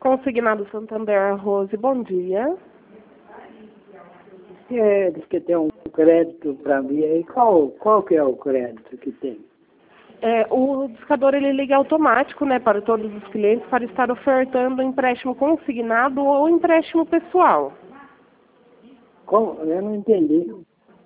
Consignado Santander, Rose, bom dia. Diz que tem um crédito para mim aí. Qual que é o crédito que tem? O discador ele liga automático, né, para todos os clientes para estar ofertando empréstimo consignado ou empréstimo pessoal. Eu não entendi.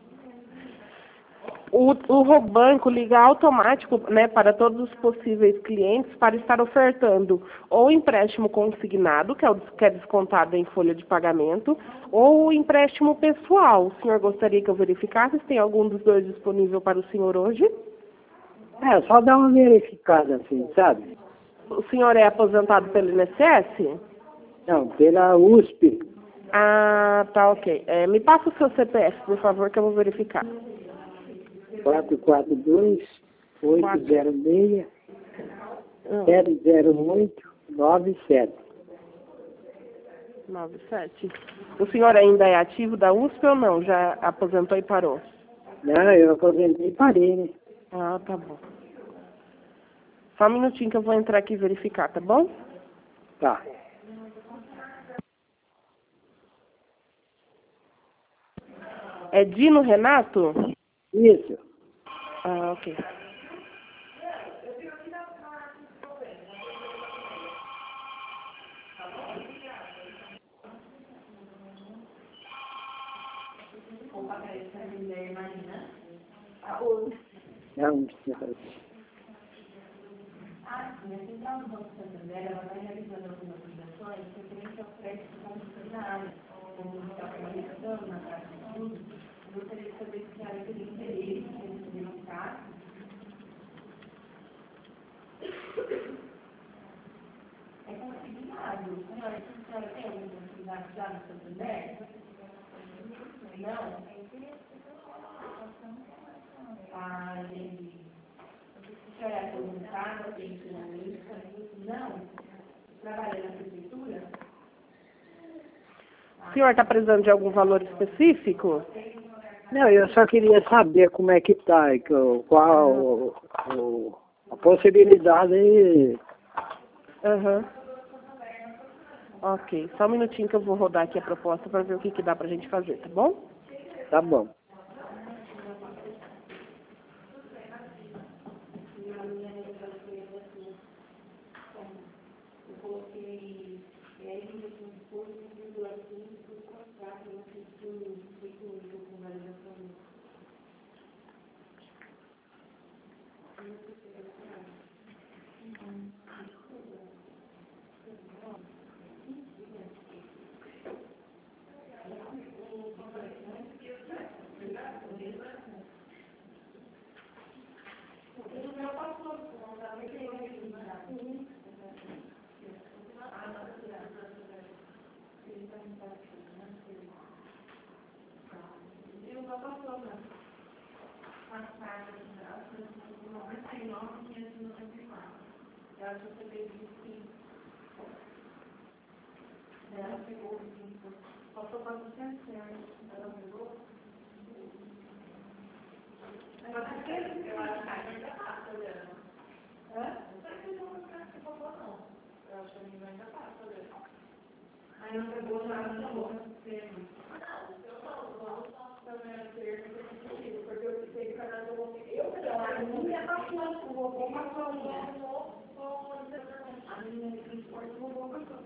O Robanco liga automático, né, para todos os possíveis clientes para estar ofertando ou empréstimo consignado, que é descontado em folha de pagamento, ou empréstimo pessoal. O senhor gostaria que eu verificasse se tem algum dos dois disponível para o senhor hoje? Só dá uma verificada assim, sabe? O senhor é aposentado pelo INSS? Não, pela USP. Ah, tá, ok. Me passa o seu CPF, por favor, que eu vou verificar. 442-806-708-97. 97. O senhor ainda é ativo da USP ou não? Já aposentou e parou? Não, eu aposentei e parei, né? Ah, tá bom. Só um minutinho que eu vou entrar aqui e verificar, tá bom? Tá. É Dino Renato? Isso. Ah, ok. Não, Então, o Banco Santander ela vai realizando algumas ligações referente ao crédito condicionado, como está realizando na taxa de juros. Eu gostaria de saber se a senhora teria interesse em receber um caso. É consignado. Senhora, a senhora tem alguma consignado já no Santander? Não? Ah, entendi. A senhora é aposentada, pensionista? Não? Trabalha na prefeitura? O senhor está precisando de algum valor específico? Não, eu só queria saber como é que tá, qual a possibilidade. Aham. Ok, só um minutinho que eu vou rodar aqui a proposta para ver o que dá pra gente fazer, tá bom? Tá bom. Ela pegou o vinho, passou 400 reais, ela pegou. Agora, por que eu acho que ainda passa, Leandro? Não sei se não pagou, não. Eu acho que ainda passa, Leandro. Aí não pegou, já não chamou. Não, eu não também a ser sentido, porque eu fiquei cada um. Eu minha passou, o vovô passou a minha transporte, o vovô passou.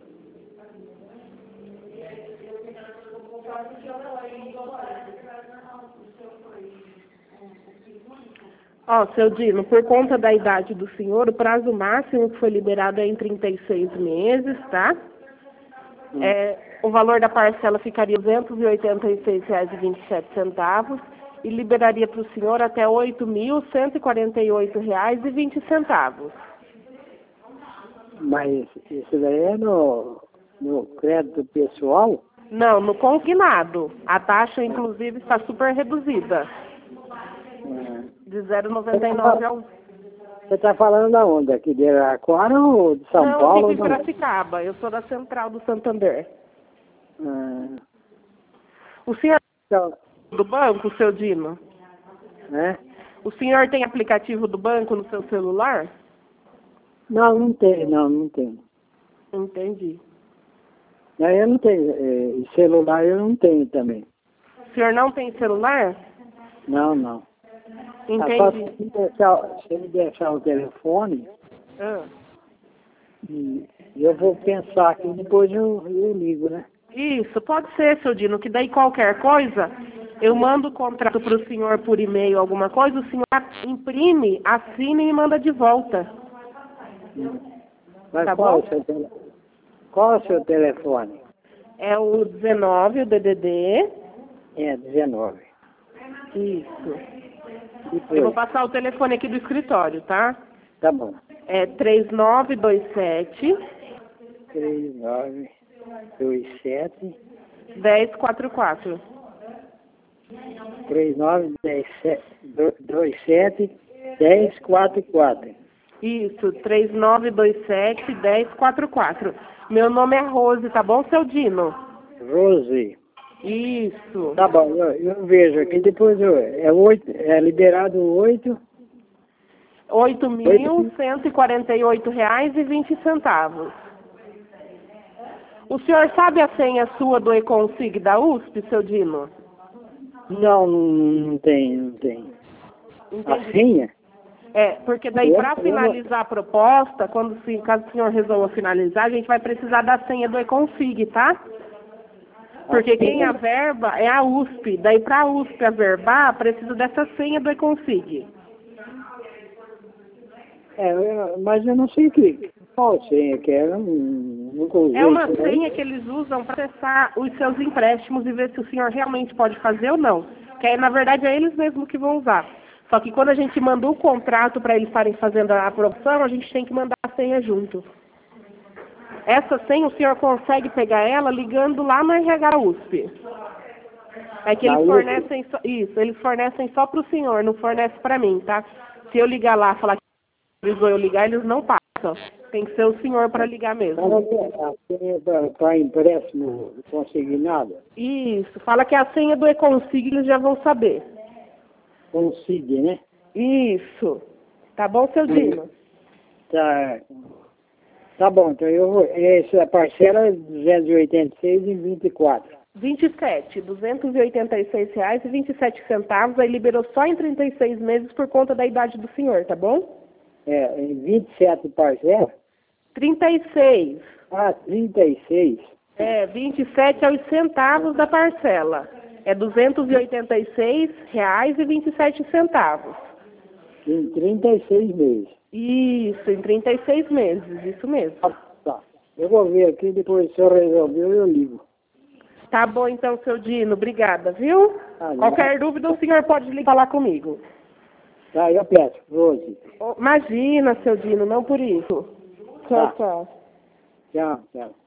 Ó, seu Dino, por conta da idade do senhor, o prazo máximo que foi liberado é em 36 meses, tá? O valor da parcela ficaria R$ 286,27 e liberaria para o senhor até R$ 8.148,20. Mas isso daí é no crédito pessoal? Não, no consignado. A taxa, inclusive, está super reduzida. De 0,99 ao... Você está falando aonde? Aqui de Araraquara ou de São Paulo? Não, fico em Piracicaba. Eu sou da Central do Santander. O senhor Então, do banco, seu Dino? né? O senhor tem aplicativo do banco no seu celular? Não tem, não tem. Entendi. Não, eu não tenho. Celular eu não tenho também. O senhor não tem celular? Não, não. Entendi. Se me deixar o telefone, Ah. e eu vou pensar aqui, depois eu ligo, né? Isso, pode ser, seu Dino, que daí qualquer coisa, eu mando o contrato para o senhor por e-mail, alguma coisa, o senhor imprime, assina e me manda de volta. Mas Tá qual, bom? Qual é o seu telefone? É o 19, o DDD. É, 19. Isso. Depois, Eu vou passar o telefone aqui do escritório, tá? tá bom. É 3927 3927 1044. 3927 1044. Isso, 3927 1044. Meu nome é Rose, tá bom, seu Dino? Rose. Isso. Tá bom, eu vejo aqui, depois é liberado 8. R$ 8.148,20. O senhor sabe a senha sua do Econsig da USP, seu Dino? Não tem. A Entendi. senha? É, porque daí Eu- para eu- finalizar a proposta, caso o senhor resolva finalizar, a gente vai precisar da senha do Econsig, tá? Porque quem averba é a USP. Daí para a USP averbar, precisa dessa senha do Econsig. Mas eu não sei qual senha que é, eu nunca usei. É uma isso aí. senha que eles usam para acessar os seus empréstimos e ver se o senhor realmente pode fazer ou não. Que aí, na verdade, é eles mesmos que vão usar. Só que quando a gente manda o contrato para eles estarem fazendo a aprovação, a gente tem que mandar a senha junto. Essa senha o senhor consegue pegar ela ligando lá no RH USP. É que Na eles USP? fornecem isso, eles fornecem só para o senhor, não fornece para mim, tá? Se eu ligar lá e falar que precisou eu ligar, eles não passam. Tem que ser o senhor para ligar mesmo. A senha para empréstimo consignado? Isso, fala que a senha do Econsig eles já vão saber. Consigne, né? Isso. Tá bom, seu Dino? Tá bom, então eu vou. Essa parcela é 286,24. 27, R$ 286,27, aí liberou só em 36 meses por conta da idade do senhor, tá bom? Em 27 parcelas? 36. 36. 27 é os centavos da parcela. É R$ 286,27. Em 36 meses. Isso, em 36 meses, isso mesmo. Tá. Eu vou ver aqui, depois se eu resolver, eu ligo. Tá bom então, seu Dino, obrigada, viu? Tá, Qualquer dúvida o senhor pode ligar falar comigo. Tá, eu peço, Rose. Imagina, seu Dino, não por isso. Tchau, Tá. tchau. Tchau, tchau.